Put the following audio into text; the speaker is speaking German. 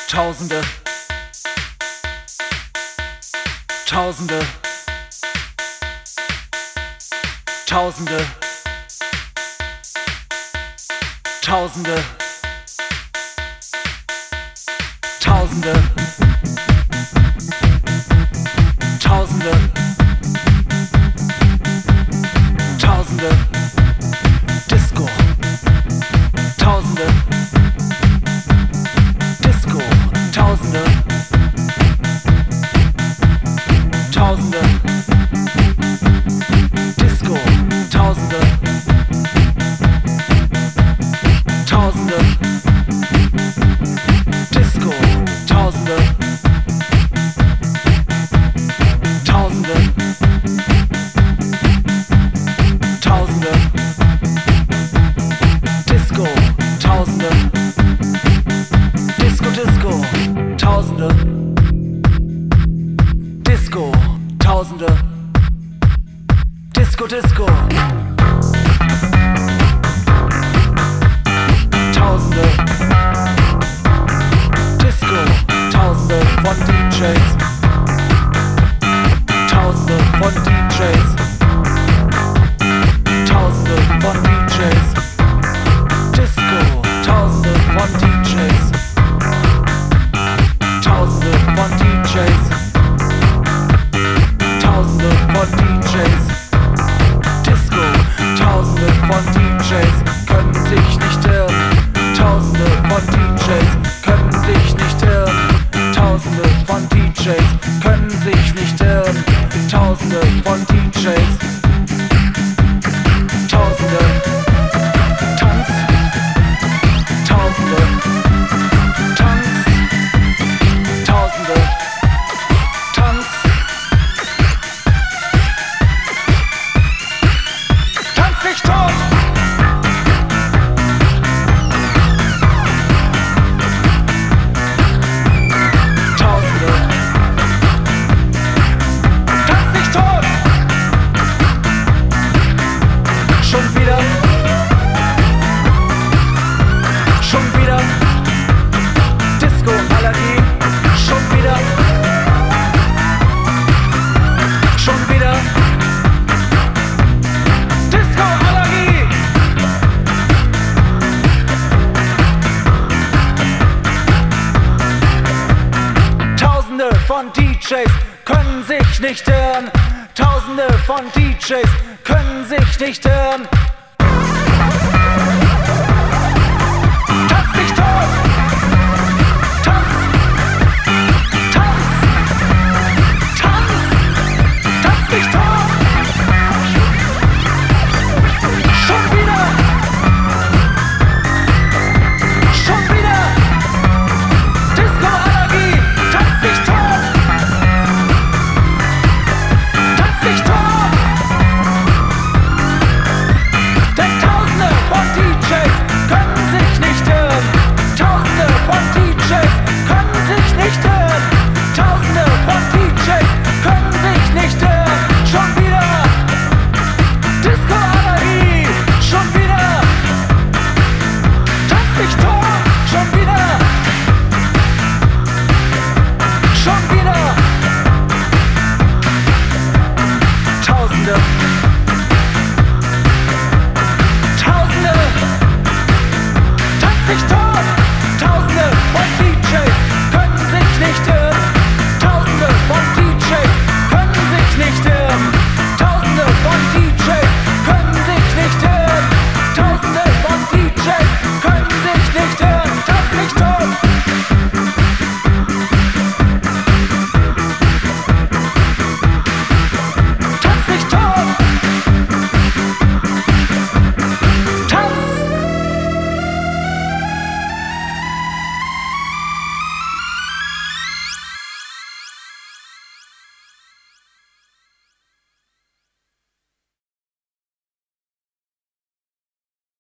Tausende, Tausende, Tausende, Tausende, Tausende, Tausende, Tausende, Disco, Tausende, Disco, Tausende, Tausende, Disco, Tausende, Tausende, Disco, Tausende, Tausende, Tausende, Disco, Tausende, Disco, Disco, Tausende, Disco, Tausende, Disco, Disco, Tausende, Disco, Tausende von DJs, Tausende von DJs, Tausende von DJs, Disco, Tausende von DJs, Tausende von DJs, Tausende von DJs, Disco, Tausende von DJs können sich nicht irren, Tausende von DJs können sich nicht irren, Tausende von DJs können sich nicht irren, Tausende von DJs, Tausende, Tanz, Tausende, Tanz, Tausende, Tanz, tanz dich tot! Tausende, tanz dich tot! Schon wieder, schon wieder, Disco-Allergie, schon wieder, schon wieder, Disco-Allergie! Tausende von DJs können sich nicht irren, Tausende von DJs können sich nicht irren,